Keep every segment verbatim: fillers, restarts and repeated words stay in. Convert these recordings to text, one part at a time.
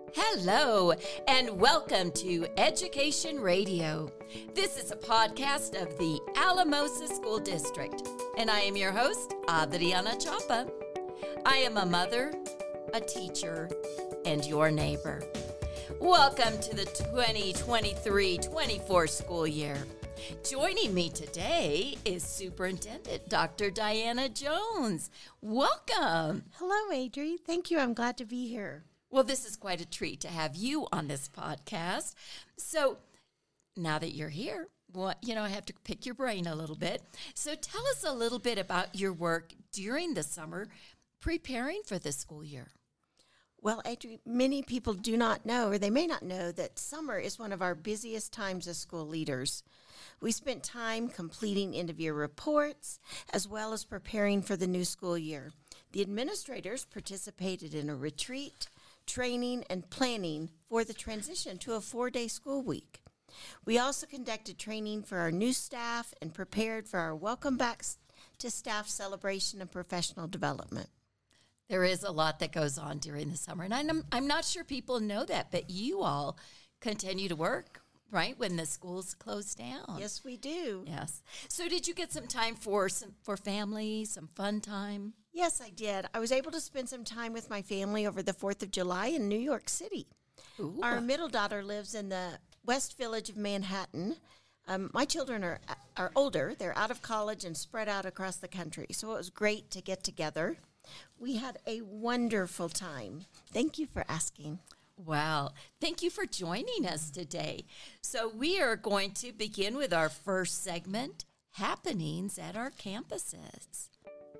Hello, and welcome to Education Radio. This is a podcast of the Alamosa School District, and I am your host, Adriana Chapa. I am a mother, a teacher, and your neighbor. Welcome to the twenty twenty-three twenty-four school year. Joining me today is Superintendent Doctor Diana Jones. Welcome. Hello, Adri. Thank you. I'm glad to be here. Well, this is quite a treat to have you on this podcast. So now that you're here, well, you know, I have to pick your brain a little bit. So tell us a little bit about your work during the summer preparing for the school year. Well, Adri, many people do not know, or they may not know, that summer is one of our busiest times as school leaders. We spent time completing end-of-year reports, as well as preparing for the new school year. The administrators participated in a retreat, training, and planning for the transition to a four-day school week. We also conducted training for our new staff and prepared for our welcome back to staff celebration and professional development. There is a lot that goes on during the summer, and I'm, I'm not sure people know that, but you all continue to work, right, when the schools close down. Yes, we do. Yes. So did you get some time for some for family, some fun time? Yes, I did. I was able to spend some time with my family over the fourth of July in New York City. Ooh. Our middle daughter lives in the West Village of Manhattan. Um, my children are are older. They're out of college and spread out across the country, so it was great to get together. We had a wonderful time. Thank you for asking. Wow. Thank you for joining us today. So we are going to begin with our first segment, Happenings at Our Campuses.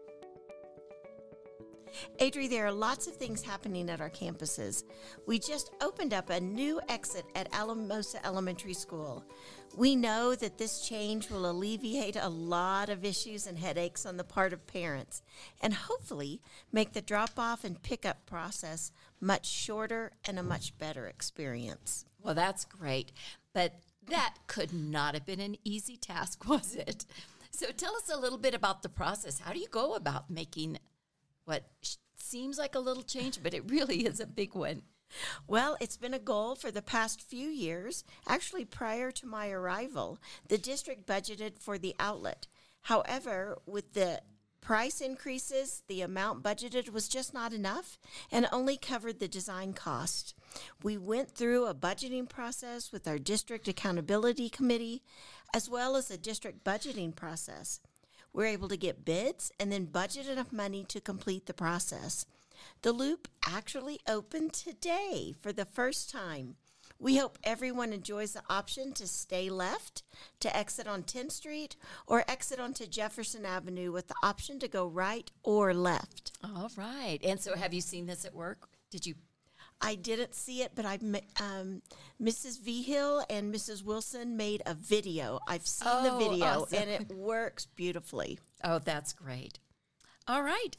Adri, there are lots of things happening at our campuses. We just opened up a new exit at Alamosa Elementary School. We know that this change will alleviate a lot of issues and headaches on the part of parents and hopefully make the drop-off and pickup process much shorter and a much better experience. Well, that's great, but that could not have been an easy task, was it? So tell us a little bit about the process. How do you go about making what seems like a little change, but it really is a big one? Well, it's been a goal for the past few years. Actually, prior to my arrival, the district budgeted for the outlet. However, with the price increases, the amount budgeted was just not enough and only covered the design cost. We went through a budgeting process with our district accountability committee, as well as a district budgeting process. We're able to get bids and then budget enough money to complete the process. The loop actually opened today for the first time. We hope everyone enjoys the option to stay left, to exit on tenth Street, or exit onto Jefferson Avenue with the option to go right or left. All right. And so have you seen this at work? Did you? I didn't see it, but I, um, Missus Vigil and Missus Wilson made a video. I've seen Oh, the video, awesome. and it works beautifully. Oh, that's great. All right.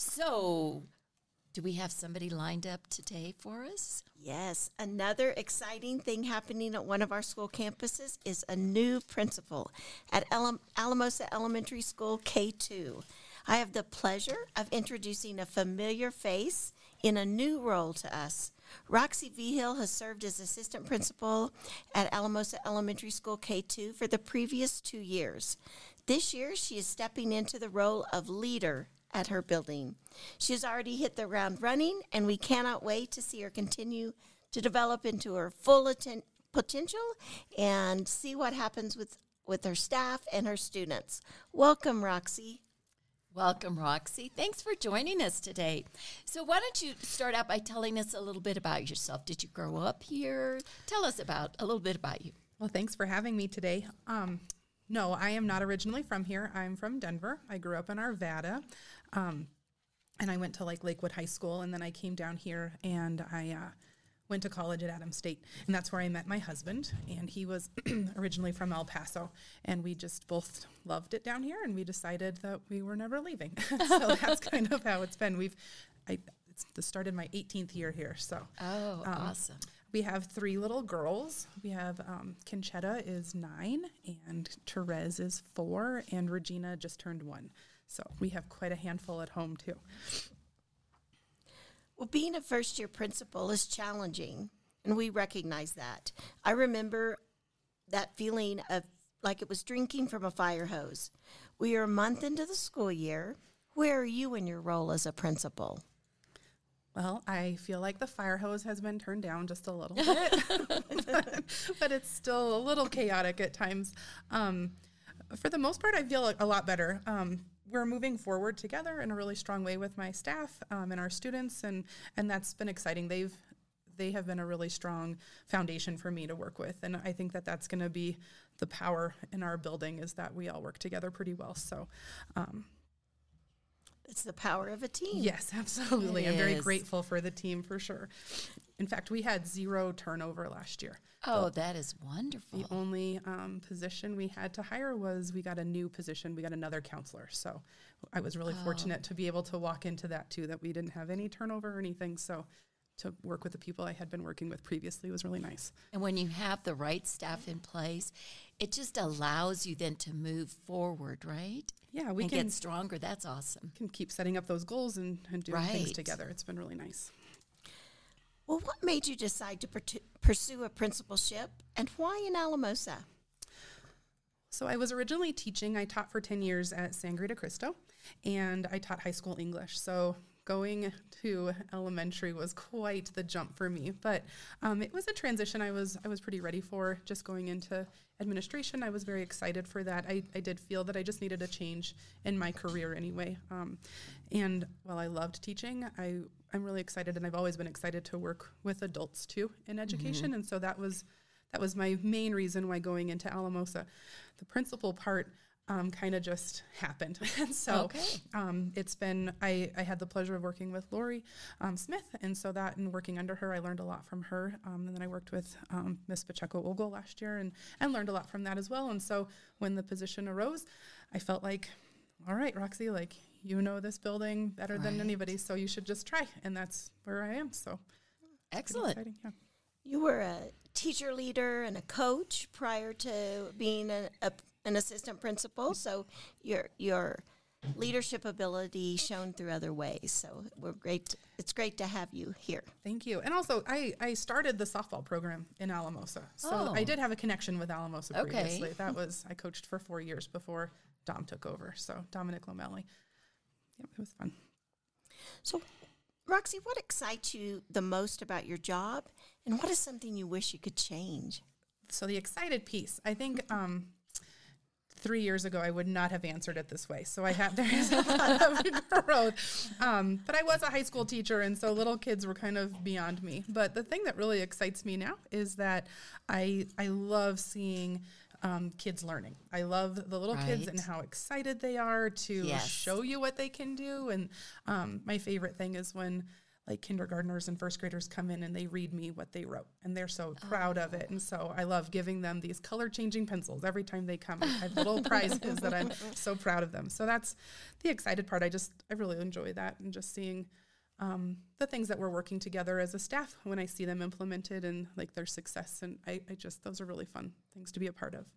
So do we have somebody lined up today for us? Yes, another exciting thing happening at one of our school campuses is a new principal at Al- Alamosa Elementary School K two. I have the pleasure of introducing a familiar face in a new role to us. Roxy Vigil has served as assistant principal at Alamosa Elementary School K two for the previous two years. This year, she is stepping into the role of leader at her building. She has already hit the ground running, and we cannot wait to see her continue to develop into her full atten- potential and see what happens with, with her staff and her students. Welcome, Roxy. Welcome, Roxy. Thanks for joining us today. So why don't you start out by telling us a little bit about yourself? Did you grow up here? Tell us about a little bit about you. Well, thanks for having me today. Um, no, I am not originally from here. I'm from Denver. I grew up in Arvada, um, and I went to like Lakewood High School, and then I came down here, and I uh, went to college at Adams State, and that's where I met my husband, and he was originally from El Paso, and we just both loved it down here, and we decided that we were never leaving. So that's kind of how it's been. We've, I, it's the started my eighteenth year here, so. Oh, um, awesome. We have three little girls. We have um, Conchetta is nine, and Therese is four, and Regina just turned one. So we have quite a handful at home, too. Well, being a first-year principal is challenging, and we recognize that. I remember that feeling of like it was drinking from a fire hose. We are a month into the school year. Where are you in your role as a principal? Well, I feel like the fire hose has been turned down just a little bit, but, but it's still a little chaotic at times. Um, for the most part, I feel a lot better. Um, we're moving forward together in a really strong way with my staff um, and our students, and, and that's been exciting. They've they have been a really strong foundation for me to work with, and I think that that's going to be the power in our building is that we all work together pretty well. So. Um, It's the power of a team. Yes, absolutely. It I'm very is. grateful for the team for sure. In fact, we had zero turnover last year. Oh, that is wonderful. The only um, position we had to hire was we got a new position. We got another counselor. So I was really Oh. fortunate to be able to walk into that too, that we didn't have any turnover or anything. So to work with the people I had been working with previously was really nice. And when you have the right staff in place, it just allows you then to move forward, right? Yeah, we and can, get stronger. That's awesome. can keep setting up those goals and, and doing things Right. together. It's been really nice. Well, what made you decide to purtu- pursue a principalship, and why in Alamosa? So I was originally teaching. I taught for ten years at Sangre de Cristo, and I taught high school English. So going to elementary was quite the jump for me, but um, it was a transition I was I was pretty ready for. Just going into administration, I was very excited for that. I, I did feel that I just needed a change in my career anyway. Um, and while I loved teaching, I, I'm really excited, and I've always been excited to work with adults too in education, mm-hmm. and so that was that was my main reason why going into Alamosa. The principal part Um, kind of just happened. And so Okay. um, it's been, I, I had the pleasure of working with Lori um, Smith. And so that and working under her, I learned a lot from her. Um, and then I worked with um, Miss Pacheco Ogle last year and, and learned a lot from that as well. And so when the position arose, I felt like, all right, Roxy, like, you know this building better than Right. anybody, so you should just try. And that's where I am. So it's Excellent. exciting, yeah. You were a teacher leader and a coach prior to being a, a, an assistant principal, so your your leadership ability shown through other ways. So we're great. It's great to have you here. Thank you. And also, I, I started the softball program in Alamosa. So Oh. I did have a connection with Alamosa Okay. previously. That was, I coached for four years before Dom took over. So Dominic Lomelli. Yep, it was fun. So, Roxy, what excites you the most about your job, and what is something you wish you could change? So the excited piece, I think um, three years ago, I would not have answered it this way. So I had, there's a lot of growth. Um, but I was a high school teacher, and so little kids were kind of beyond me. But the thing that really excites me now is that I, I love seeing um, kids learning. I love the little kids and Right. how excited they are to Yes. show you what they can do. And um, my favorite thing is when like kindergartners and first graders come in and they read me what they wrote, and they're so proud of it. And so I love giving them these color changing pencils every time they come. I have little prizes that I'm so proud of them. So that's the excited part. I just, I really enjoy that, and just seeing um, the things that we're working together as a staff when I see them implemented and like their success. And I, I just, those are really fun things to be a part of.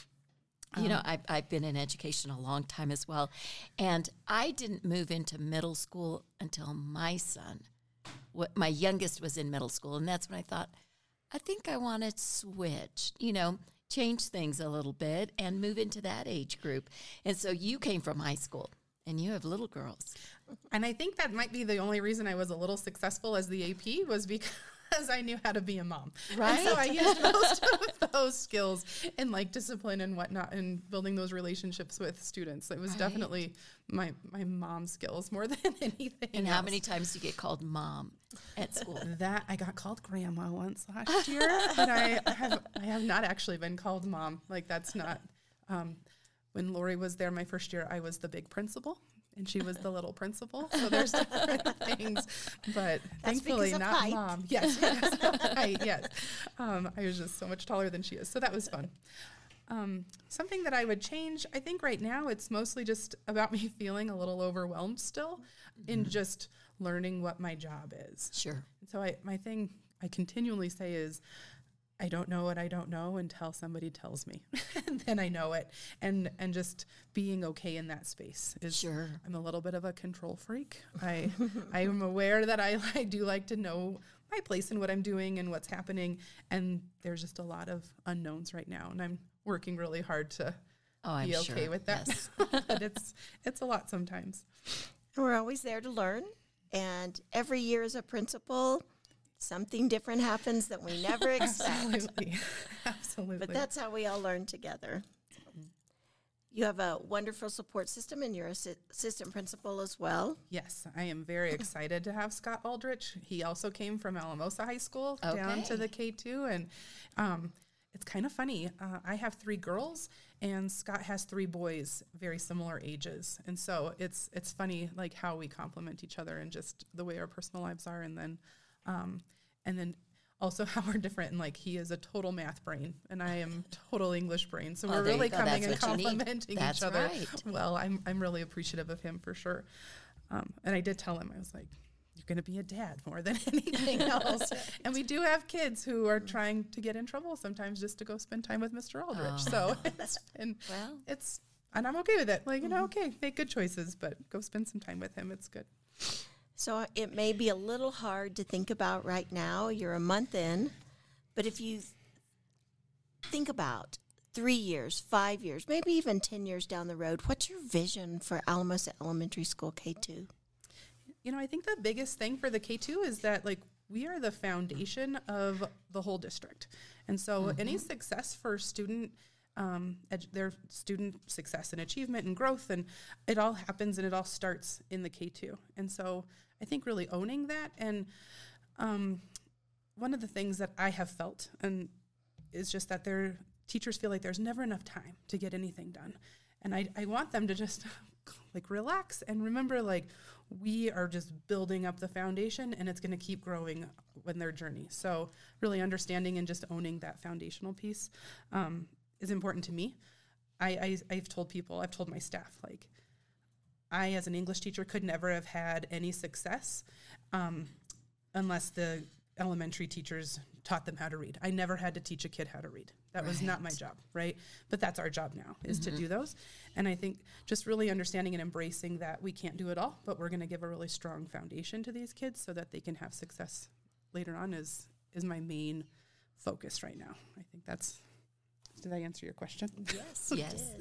You know, I've, I've been in education a long time as well, and I didn't move into middle school until my son, what my youngest was in middle school, and that's when I thought, I think I want to switch, you know, change things a little bit and move into that age group. And so you came from high school, and you have little girls. And I think that might be the only reason I was a little successful as the A P was because I knew how to be a mom. Right. And so I used most of those skills in like discipline and whatnot, and building those relationships with students. It was Right. definitely my my mom skills more than anything And how else. many times do you get called mom at school? That I got called grandma once last year, but I have I have not actually been called mom. Like that's not. Um, when Lori was there my first year, I was the big principal, and she was the little principal. So there's different things, but That's thankfully because of not height. mom. Yes, because of height, yes. Um, I was just so much taller than she is, so that was fun. Um, something that I would change, I think right now it's mostly just about me feeling a little overwhelmed still in just learning what my job is. Sure. And so I, my thing I continually say is, I don't know what I don't know until somebody tells me, and then I know it. And and just being okay in that space is. Sure. I'm a little bit of a control freak. I I am aware that I I do like to know my place and what I'm doing and what's happening. And there's just a lot of unknowns right now, and I'm working really hard to Oh, I'm be okay sure. with that. Yes. But it's it's a lot sometimes. And we're always there to learn. And every year as a principal, something different happens that we never expect. Absolutely, absolutely. But that's how we all learn together. You have a wonderful support system, and you're assi- assistant principal as well. Yes, I am very excited to have Scott Aldrich. He also came from Alamosa High School down to Okay. the K two, and um, it's kind of funny. Uh, I have three girls, and Scott has three boys, very similar ages, and so it's it's funny like how we complement each other and just the way our personal lives are, and then um, and then also how we're different. And like he is a total math brain, and I am total English brain, so Oh, we're there you really go. coming That's and what you need. complementing That's each other. right. Well, I'm I'm really appreciative of him for sure. Um, and I did tell him, I was like, you're going to be a dad more than anything else. And we do have kids who are trying to get in trouble sometimes just to go spend time with Mister Aldrich. Oh. So it's, and Well. it's, and I'm okay with it. Like, you know, okay, make good choices, but go spend some time with him. It's good. So it may be a little hard to think about right now. You're a month in. But if you th- think about three years, five years, maybe even ten years down the road, what's your vision for Alamosa Elementary School K two? You know, I think the biggest thing for the K two is that, like, we are the foundation of the whole district. And so mm-hmm. any success for student, um, ed- their student success and achievement and growth, and it all happens and it all starts in the K two. And so I think really owning that. And um, one of the things that I have felt and is just that their teachers feel like there's never enough time to get anything done. And I, I want them to just like relax and remember, like, we are just building up the foundation and it's going to keep growing in their journey. So really understanding and just owning that foundational piece um, is important to me. I, I, I've told people, I've told my staff, like, I, as an English teacher, could never have had any success um, unless the elementary teachers taught them how to read. I never had to teach a kid how to read. That was not my job, right? But that's our job now, is mm-hmm. to do those. And I think just really understanding and embracing that we can't do it all, but we're going to give a really strong foundation to these kids so that they can have success later on is is my main focus right now. I think that's, did I answer your question? Yes, Yes.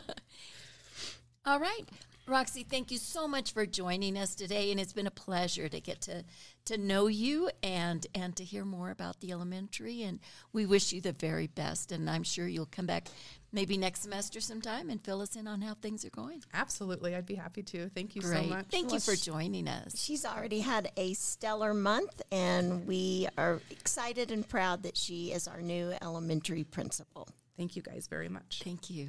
All right. Roxy, thank you so much for joining us today, and it's been a pleasure to get to, to know you and and to hear more about the elementary, and we wish you the very best, and I'm sure you'll come back maybe next semester sometime and fill us in on how things are going. Absolutely. I'd be happy to. Thank you Great. so much. Thank Well, you for sh- joining us. She's already had a stellar month, and we are excited and proud that she is our new elementary principal. Thank you guys very much. Thank you.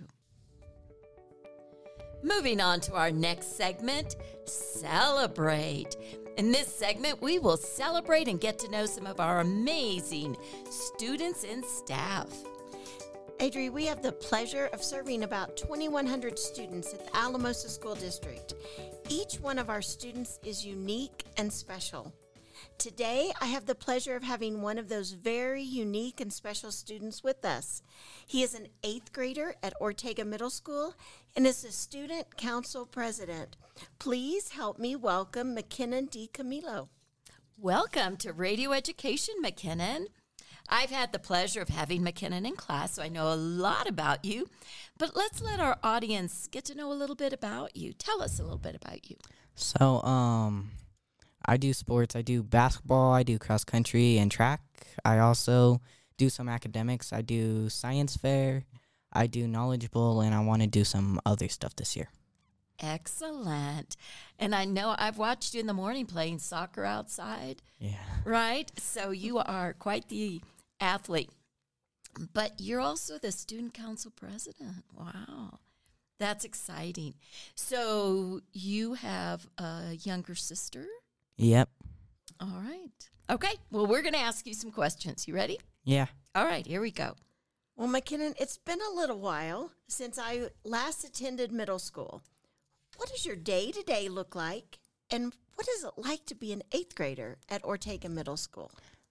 Moving on to our next segment, Celebrate. In this segment, we will celebrate and get to know some of our amazing students and staff. Adri, we have the pleasure of serving about twenty-one hundred students at the Alamosa School District. Each one of our students is unique and special. Today, I have the pleasure of having one of those very unique and special students with us. He is an eighth grader at Ortega Middle School and is the student council president. Please help me welcome McKinnon D. Camilo. Welcome to Radio Education, McKinnon. I've had the pleasure of having McKinnon in class, so I know a lot about you. But let's let our audience get to know a little bit about you. Tell us a little bit about you. So, um, I do sports. I do basketball. I do cross country and track. I also do some academics. I do science fair. I do Knowledge Bowl, and I want to do some other stuff this year. Excellent. And I know I've watched you in the morning playing soccer outside. Yeah. Right? So you are quite the athlete. But you're also the student council president. Wow. That's exciting. So you have a younger sister? Yep. All right. Okay. Well, we're going to ask you some questions. You ready? Yeah. All right. Here we go. Well, McKinnon, it's been a little while since I last attended middle school. What does your day-to-day look like, and what is it like to be an eighth grader at Ortega Middle School?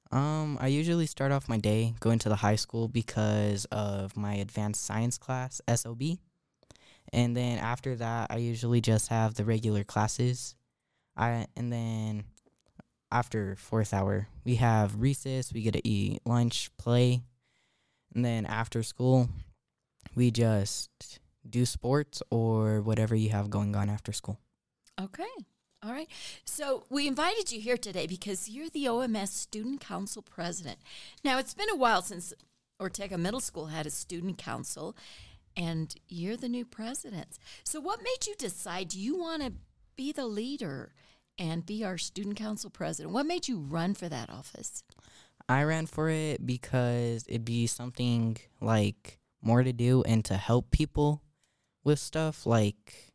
Um, I usually start off my day going to the high school because of my advanced science class, S O B. And then after that, I usually just have the regular classes. I and then after fourth hour, we have recess, we get to eat lunch, play. And then after school, we just do sports or whatever you have going on after school. Okay. All right. So we invited you here today because you're the O M S Student Council President. Now, it's been a while since Ortega Middle School had a student council, and you're the new president. So what made you decide you want to be the leader and be our student council president? What made you run for that office? I ran for it because it'd be something like more to do and to help people with stuff, like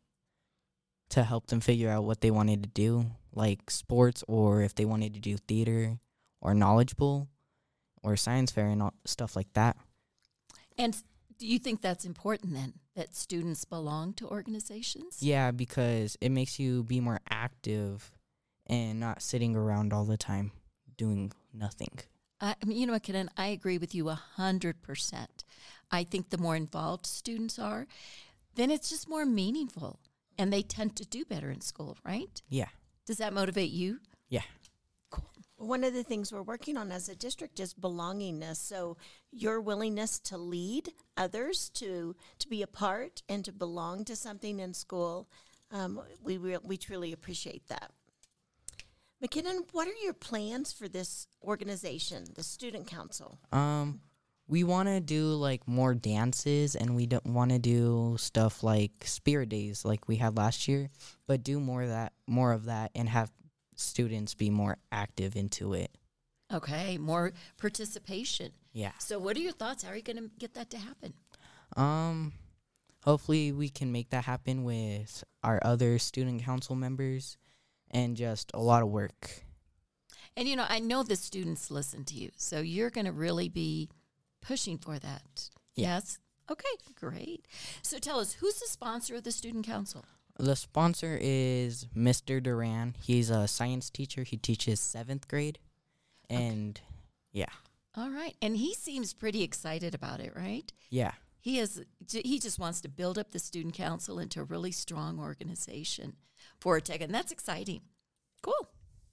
to help them figure out what they wanted to do, like sports, or if they wanted to do theater or knowledgeable or science fair and all, stuff like that. And do you think that's important then, that students belong to organizations? Yeah, because it makes you be more active and not sitting around all the time doing nothing. I I mean, you know what, Kenan, I agree with you one hundred percent. I think the more involved students are, then it's just more meaningful, and they tend to do better in school, right? Yeah. Does that motivate you? Yeah. Cool. One of the things we're working on as a district is belongingness. So your willingness to lead others, to to be a part, and to belong to something in school, um, we re- we truly appreciate that. McKinnon, what are your plans for this organization, the Student Council? Um, we want to do like more dances, and we don't want to do stuff like spirit days like we had last year, but do more of that, more of that, and have students be more active into it. Okay, more participation. Yeah. So what are your thoughts? How are you going to get that to happen? Um, hopefully we can make that happen with our other student council members, and just a lot of work. And, you know, I know the students listen to you, so you're going to really be pushing for that. Yeah. Yes? Okay, great. So tell us, who's the sponsor of the Student Council? The sponsor is Mister Duran. He's a science teacher. He teaches seventh grade. And, yeah. All right. And he seems pretty excited about it, right? Yeah. He is. He just wants to build up the Student Council into a really strong organization for Ortega, and that's exciting. Cool.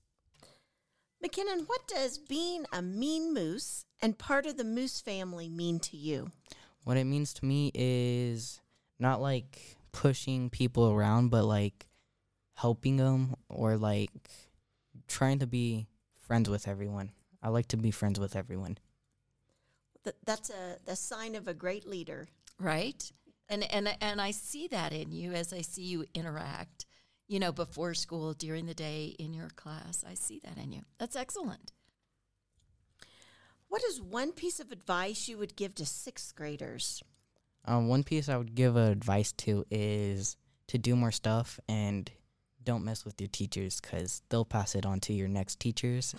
McKinnon, what does being a mean moose and part of the moose family mean to you? What it means to me is not like pushing people around, but like helping them, or like trying to be friends with everyone. I like to be friends with everyone. Th- that's a the sign of a great leader. Right? And and and I see that in you as I see you interact, you know, before school, during the day, in your class. I see that in you. That's excellent. What is one piece of advice you would give to sixth graders? Um, one piece I would give advice to is to do more stuff and don't mess with your teachers, because they'll pass it on to your next teachers.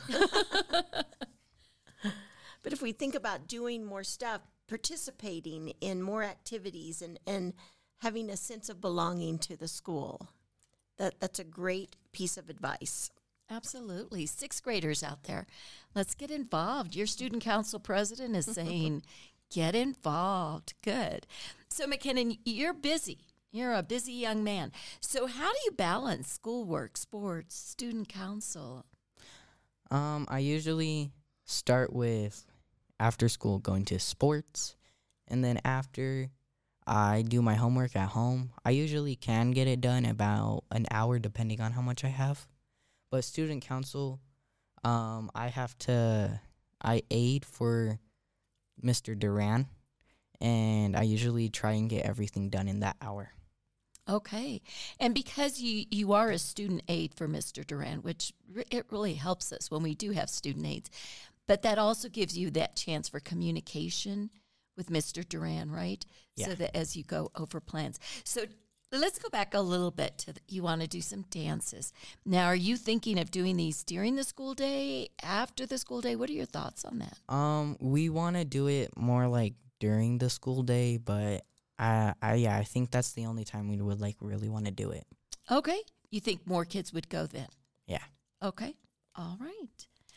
But if we think about doing more stuff, participating in more activities, and, and having a sense of belonging to the school, that, that's a great piece of advice. Absolutely. Sixth graders out there, let's get involved. Your student council president is saying, get involved. Good. So, McKinnon, you're busy. You're a busy young man. So how do you balance schoolwork, sports, student council? Um, I usually start with after school going to sports, and then after I do my homework at home. I usually can get it done about an hour depending on how much I have. But student council, um, I have to, I aid for Mister Duran, and I usually try and get everything done in that hour. Okay. And because you, you are a student aide for Mister Duran, which re- it really helps us when we do have student aides, but that also gives you that chance for communication with Mister Duran, right? Yeah. So that as you go over plans. So let's go back a little bit to the, you want to do some dances. Now, are you thinking of doing these during the school day, after the school day? What are your thoughts on that? Um, we want to do it more like during the school day, but I, I, yeah, I think that's the only time we would like really want to do it. Okay. You think more kids would go then? Yeah. Okay. All right.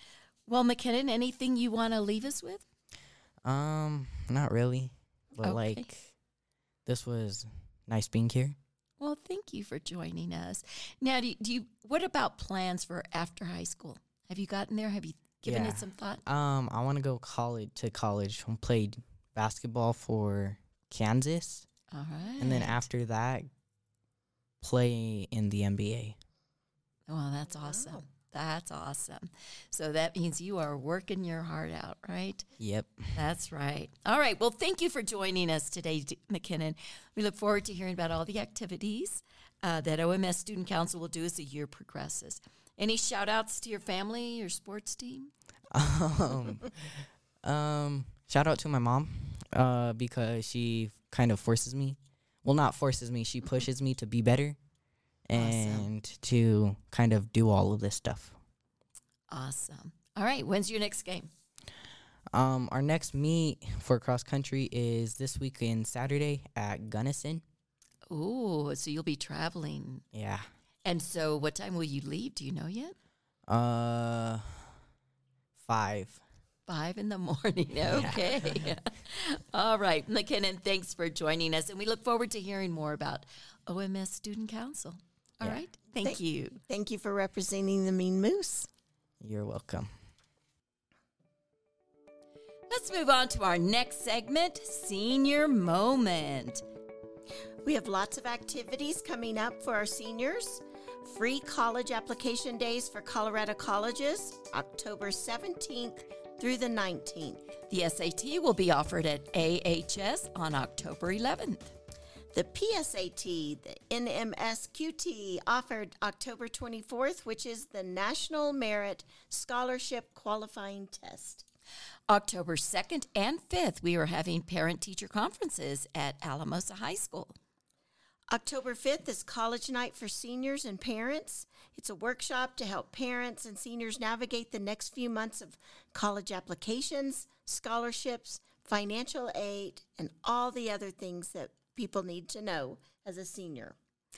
Well, McKinnon, anything you want to leave us with? Um, not really, but Okay. like, this was nice being here. Well, thank you for joining us. Now, do you, do you what about plans for after high school? Have you gotten there? Have you given Yeah. it some thought? Um, I want to go college to college and play basketball for Kansas, All right. and then after that, play in the N B A. Well, that's awesome. That's awesome. So that means you are working your heart out, right? Yep. That's right. All right. Well, thank you for joining us today, D- McKinnon. We look forward to hearing about all the activities uh, that O M S Student Council will do as the year progresses. Any shout outs to your family, your sports team? um, um, shout out to my mom, uh, because she kind of forces me. Well, not forces me. She pushes me to be better, and to kind of do all of this stuff. Awesome. All right. When's your next game? Um, our next meet for cross country is this weekend, Saturday at Gunnison. Ooh, so you'll be traveling. Yeah. And so what time will you leave? Do you know yet? Uh, five. Five in the morning. Okay. All right. McKinnon, thanks for joining us. And we look forward to hearing more about O M S Student Council. All Yeah. right. Thank Thank- you. Thank you for representing the Mean Moose. You're welcome. Let's move on to our next segment, Senior Moment. We have lots of activities coming up for our seniors. Free college application days for Colorado colleges, October seventeenth through the nineteenth. The S A T will be offered at A H S on October eleventh. The P S A T, the N M S Q T, offered October twenty-fourth, which is the National Merit Scholarship Qualifying Test. October second and fifth, we are having parent-teacher conferences at Alamosa High School. October fifth is College Night for seniors and parents. It's a workshop to help parents and seniors navigate the next few months of college applications, scholarships, financial aid, and all the other things that people need to know as a senior.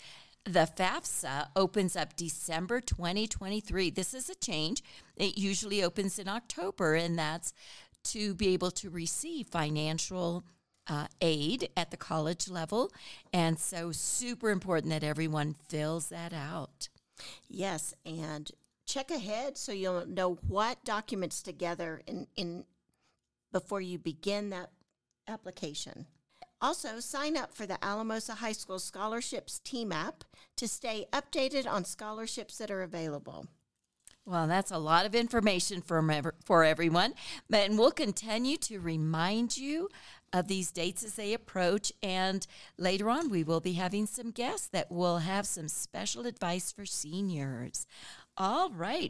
The FAFSA opens up December twenty twenty-three. This is a change. It usually opens in October, and that's to be able to receive financial uh, aid at the college level. And so super important that everyone fills that out. Yes, and check ahead so you'll know what documents to gather in, in before you begin that application. Also, sign up for the Alamosa High School Scholarships Team app to stay updated on scholarships that are available. Well, that's a lot of information for, ev- for everyone, but and we'll continue to remind you of these dates as they approach, and later on we will be having some guests that will have some special advice for seniors. All right,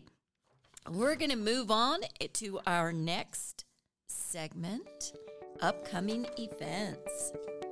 we're going to move on to our next segment, upcoming events.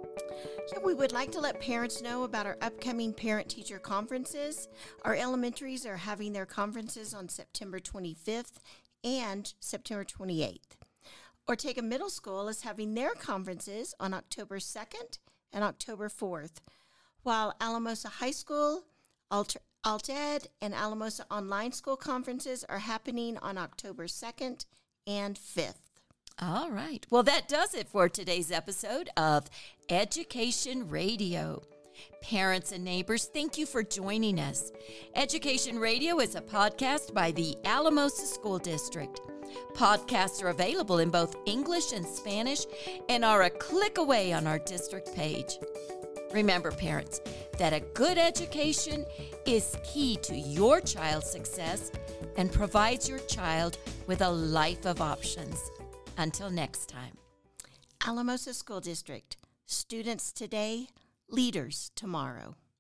Yeah, we would like to let parents know about our upcoming parent-teacher conferences. Our elementaries are having their conferences on September twenty-fifth and September twenty-eighth. Ortega Middle School is having their conferences on October second and October fourth, while Alamosa High School, Alt- Alt-Ed, and Alamosa Online School conferences are happening on October second and fifth. All right. Well, that does it for today's episode of Education Radio. Parents and neighbors, thank you for joining us. Education Radio is a podcast by the Alamosa School District. Podcasts are available in both English and Spanish and are a click away on our district page. Remember, parents, that a good education is key to your child's success and provides your child with a life of options. Until next time. Alamosa School District, students today, leaders tomorrow.